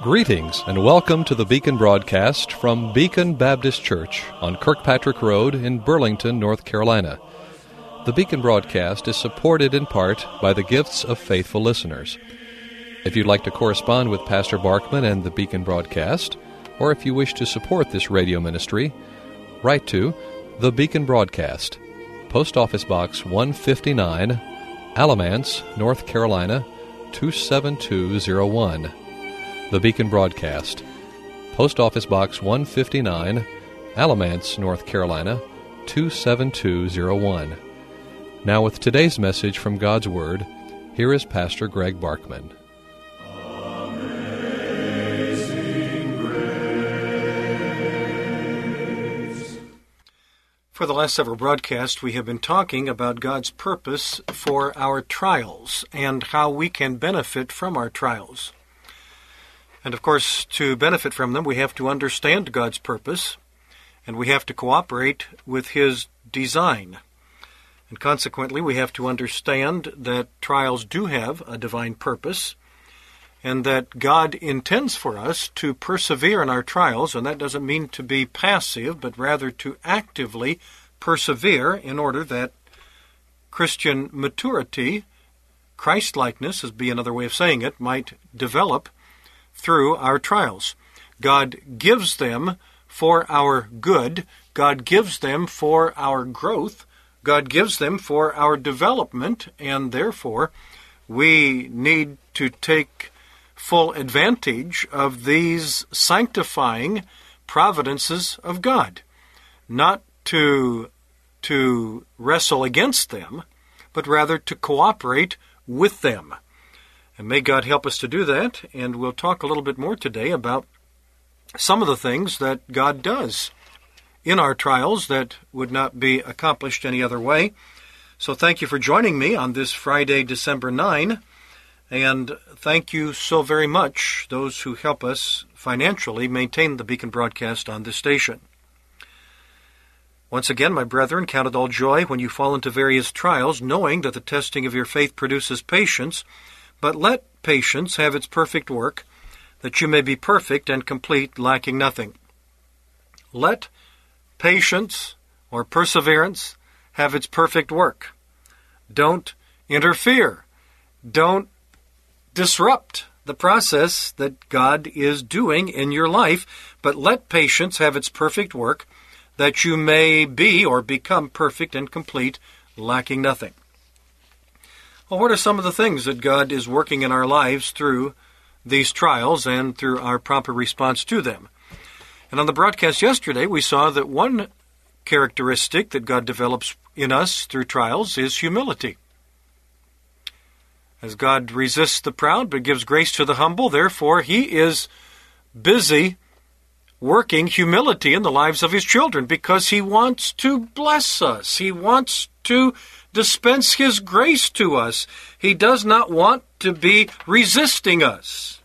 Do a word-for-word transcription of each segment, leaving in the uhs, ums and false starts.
Greetings and welcome to the Beacon broadcast from Beacon Baptist Church on Kirkpatrick Road in Burlington, North Carolina. The Beacon broadcast is supported in part by the gifts of faithful listeners. If you'd like to correspond with Pastor Barkman and the Beacon broadcast, or if you wish to support this radio ministry, write to The Beacon Broadcast, Post Office Box one fifty-nine, Alamance, North Carolina, two seven two zero one. The Beacon Broadcast, Post Office Box one fifty-nine, Alamance, North Carolina, two seven two zero one. Now with today's message from God's Word, here is Pastor Greg Barkman. Amazing Grace. For the last several broadcasts, we have been talking about God's purpose for our trials and how we can benefit from our trials. And of course, to benefit from them, we have to understand God's purpose, and we have to cooperate with His design. And consequently, we have to understand that trials do have a divine purpose, and that God intends for us to persevere in our trials, and that doesn't mean to be passive, but rather to actively persevere in order that Christian maturity, Christ-likeness, as be another way of saying it, might develop through our trials. God gives them for our good. God gives them for our growth. God gives them for our development, and therefore we need to take full advantage of these sanctifying providences of God, not to, to wrestle against them, but rather to cooperate with them. And may God help us to do that, and we'll talk a little bit more today about some of the things that God does in our trials that would not be accomplished any other way. So thank you for joining me on this Friday, December ninth, and thank you so very much, those who help us financially maintain the Beacon broadcast on this station. Once again, my brethren, count it all joy when you fall into various trials, knowing that the testing of your faith produces patience. But let patience have its perfect work, that you may be perfect and complete, lacking nothing. Let patience or perseverance have its perfect work. Don't interfere. Don't disrupt the process that God is doing in your life, but let patience have its perfect work, that you may be or become perfect and complete, lacking nothing. Well, what are some of the things that God is working in our lives through these trials and through our proper response to them? And on the broadcast yesterday, we saw that one characteristic that God develops in us through trials is humility. As God resists the proud but gives grace to the humble, therefore He is busy working humility in the lives of His children because He wants to bless us. He wants to dispense His grace to us. He does not want to be resisting us.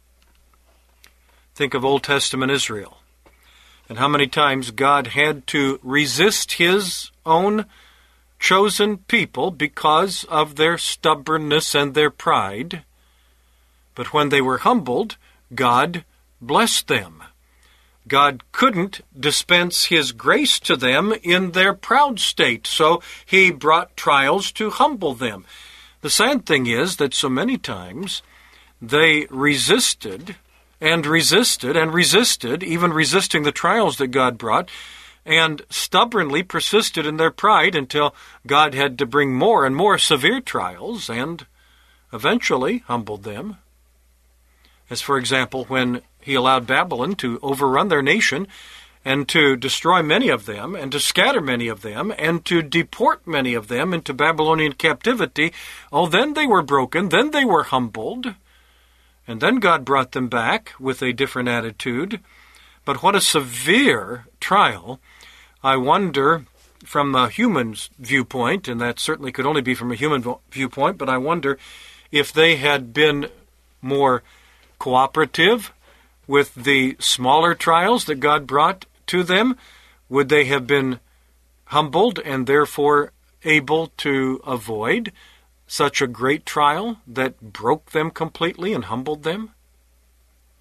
Think of Old Testament Israel and how many times God had to resist His own chosen people because of their stubbornness and their pride. But when they were humbled, God blessed them. God couldn't dispense His grace to them in their proud state, so He brought trials to humble them. The sad thing is that so many times they resisted and resisted and resisted, even resisting the trials that God brought, and stubbornly persisted in their pride until God had to bring more and more severe trials and eventually humbled them. As for example, when He allowed Babylon to overrun their nation and to destroy many of them and to scatter many of them and to deport many of them into Babylonian captivity, oh, then they were broken, then they were humbled, and then God brought them back with a different attitude. But what a severe trial. I wonder, from a human's viewpoint, and that certainly could only be from a human viewpoint, but I wonder if they had been more cooperative with the smaller trials that God brought to them, would they have been humbled and therefore able to avoid such a great trial that broke them completely and humbled them?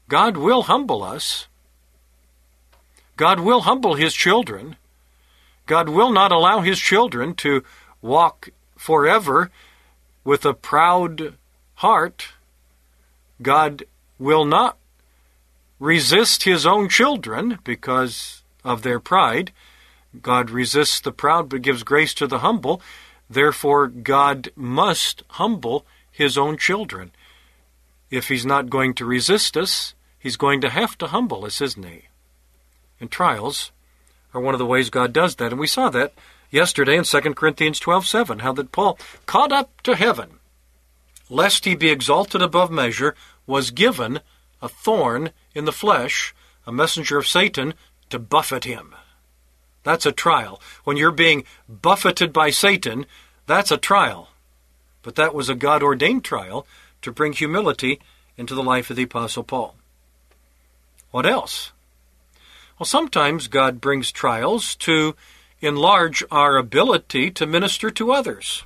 God will humble us. God will humble His children. God will not allow His children to walk forever with a proud heart. God will not resist His own children because of their pride. God resists the proud but gives grace to the humble. Therefore, God must humble His own children. If He's not going to resist us, He's going to have to humble us, isn't He? And trials are one of the ways God does that. And we saw that yesterday in Second Corinthians twelve seven, how that Paul, caught up to heaven, lest he be exalted above measure, was given a thorn in the flesh, a messenger of Satan, to buffet him. That's a trial. When you're being buffeted by Satan, that's a trial. But that was a God-ordained trial to bring humility into the life of the Apostle Paul. What else? Well, sometimes God brings trials to enlarge our ability to minister to others.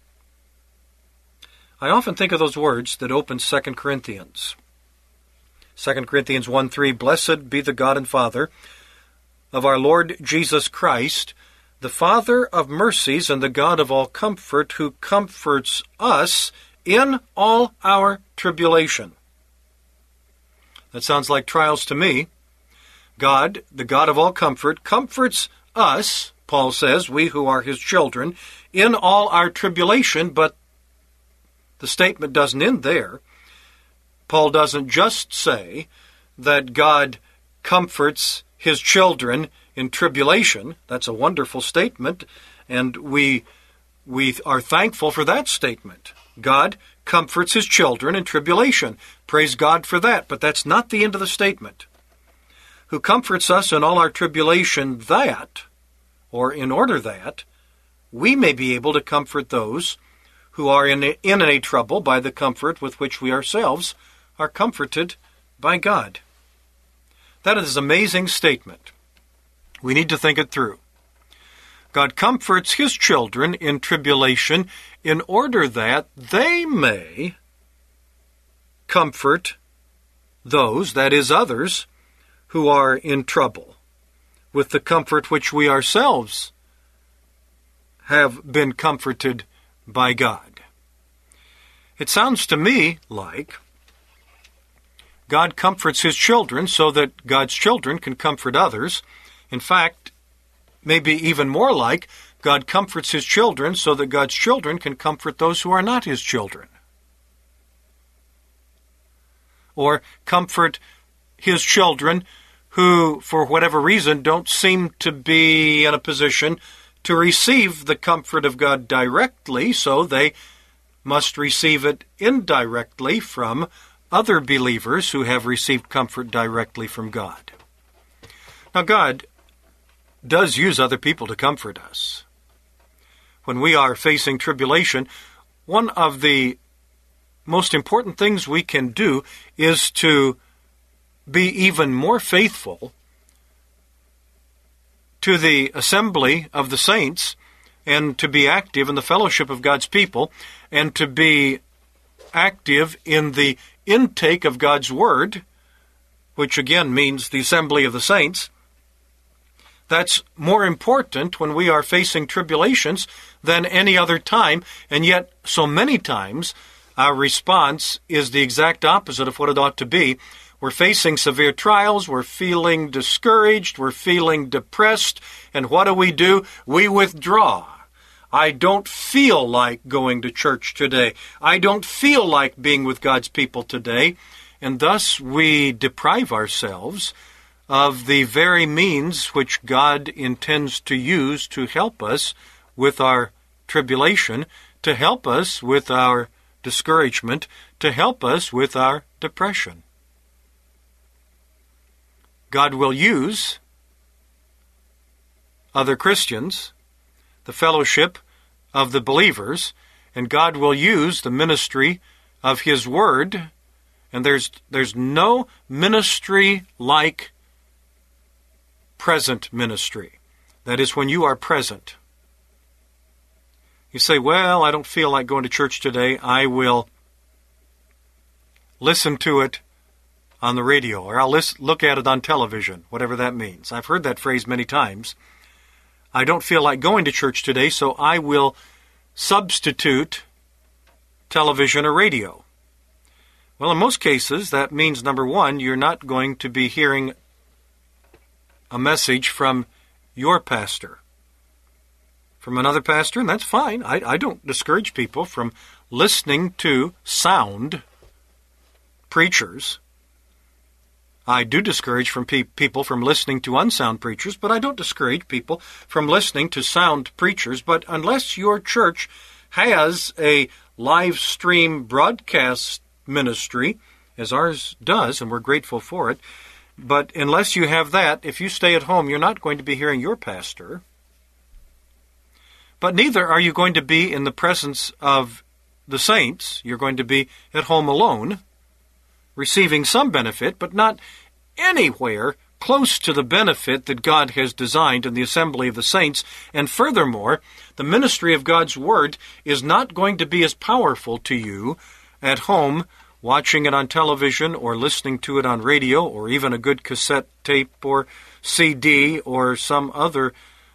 I often think of those words that open Second Corinthians. Second Corinthians one three, Blessed be the God and Father of our Lord Jesus Christ, the Father of mercies and the God of all comfort, who comforts us in all our tribulation. That sounds like trials to me. God, the God of all comfort, comforts us, Paul says, we who are His children, in all our tribulation, but the statement doesn't end there. Paul doesn't just say that God comforts His children in tribulation. That's a wonderful statement, and we we are thankful for that statement. God comforts His children in tribulation. Praise God for that, but that's not the end of the statement. Who comforts us in all our tribulation, that, or in order that, we may be able to comfort those who are in a, in a trouble by the comfort with which we ourselves are comforted by God. That is an amazing statement. We need to think it through. God comforts His children in tribulation in order that they may comfort those, that is others, who are in trouble with the comfort which we ourselves have been comforted by God. It sounds to me like God comforts His children so that God's children can comfort others. In fact, maybe even more like God comforts His children so that God's children can comfort those who are not His children. Or comfort His children who, for whatever reason, don't seem to be in a position to receive the comfort of God directly, so they must receive it indirectly from other believers who have received comfort directly from God. Now, God does use other people to comfort us. When we are facing tribulation, one of the most important things we can do is to be even more faithful to the assembly of the saints, and to be active in the fellowship of God's people, and to be active in the intake of God's Word, which again means the assembly of the saints. That's more important when we are facing tribulations than any other time, and yet so many times our response is the exact opposite of what it ought to be. We're facing severe trials, we're feeling discouraged, we're feeling depressed, and what do we do? We withdraw. I don't feel like going to church today. I don't feel like being with God's people today. And thus we deprive ourselves of the very means which God intends to use to help us with our tribulation, to help us with our discouragement, to help us with our depression. God will use other Christians, the fellowship of the believers, and God will use the ministry of His Word, and there's there's no ministry like present ministry. That is, when you are present. You say, well, I don't feel like going to church today. I will listen to it on the radio, or I'll list, look at it on television, whatever that means. I've heard that phrase many times. I don't feel like going to church today, so I will substitute television or radio. Well, in most cases, that means, number one, you're not going to be hearing a message from your pastor. From another pastor, and that's fine. I, I don't discourage people from listening to sound preachers. I do discourage from pe- people from listening to unsound preachers, but I don't discourage people from listening to sound preachers. But unless your church has a live stream broadcast ministry, as ours does, and we're grateful for it, but unless you have that, if you stay at home, you're not going to be hearing your pastor. But neither are you going to be in the presence of the saints. You're going to be at home alone, receiving some benefit, but not anywhere close to the benefit that God has designed in the assembly of the saints. And furthermore, the ministry of God's Word is not going to be as powerful to you at home, watching it on television or listening to it on radio or even a good cassette tape or C D or some other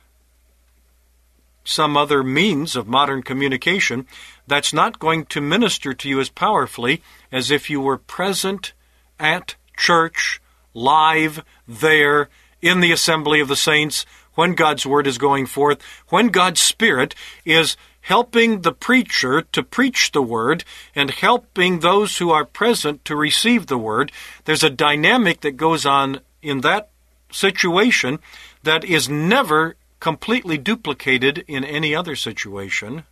some other means of modern communication. That's not going to minister to you as powerfully as if you were present at church, live, there, in the assembly of the saints, when God's Word is going forth, when God's Spirit is helping the preacher to preach the Word and helping those who are present to receive the Word. There's a dynamic that goes on in that situation that is never completely duplicated in any other situation.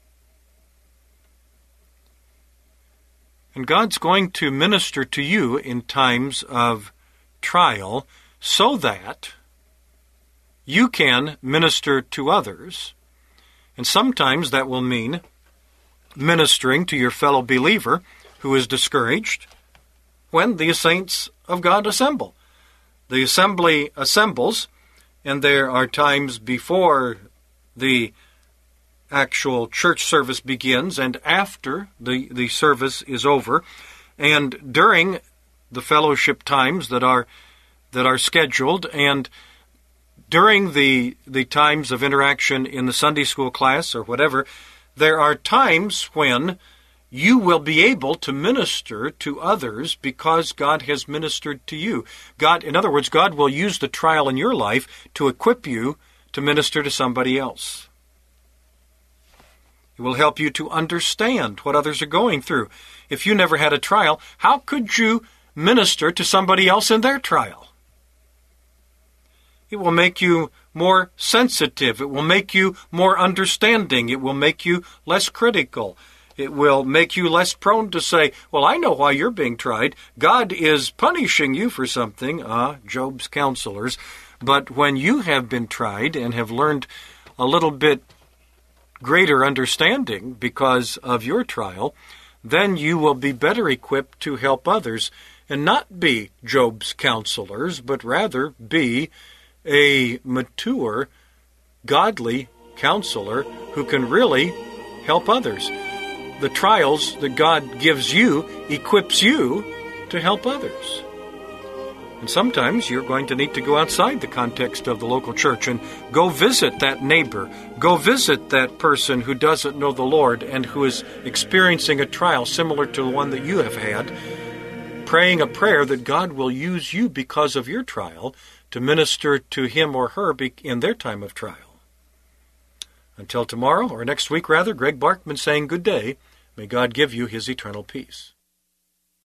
And God's going to minister to you in times of trial so that you can minister to others. And sometimes that will mean ministering to your fellow believer who is discouraged when the saints of God assemble. The assembly assembles, and there are times before the actual church service begins and after the, the service is over, and during the fellowship times that are that are scheduled, and during the the times of interaction in the Sunday school class or whatever, there are times when you will be able to minister to others because God has ministered to you. God, in other words, God will use the trial in your life to equip you to minister to somebody else. It will help you to understand what others are going through. If you never had a trial, how could you minister to somebody else in their trial? It will make you more sensitive. It will make you more understanding. It will make you less critical. It will make you less prone to say, well, I know why you're being tried. God is punishing you for something. Ah, Job's counselors. But when you have been tried and have learned a little bit greater understanding because of your trial, then you will be better equipped to help others and not be Job's counselors, but rather be a mature, godly counselor who can really help others. The trials that God gives you equips you to help others. And sometimes you're going to need to go outside the context of the local church and go visit that neighbor. Go visit that person who doesn't know the Lord and who is experiencing a trial similar to the one that you have had, praying a prayer that God will use you because of your trial to minister to him or her in their time of trial. Until tomorrow, or next week rather, Greg Barkman saying good day. May God give you his eternal peace.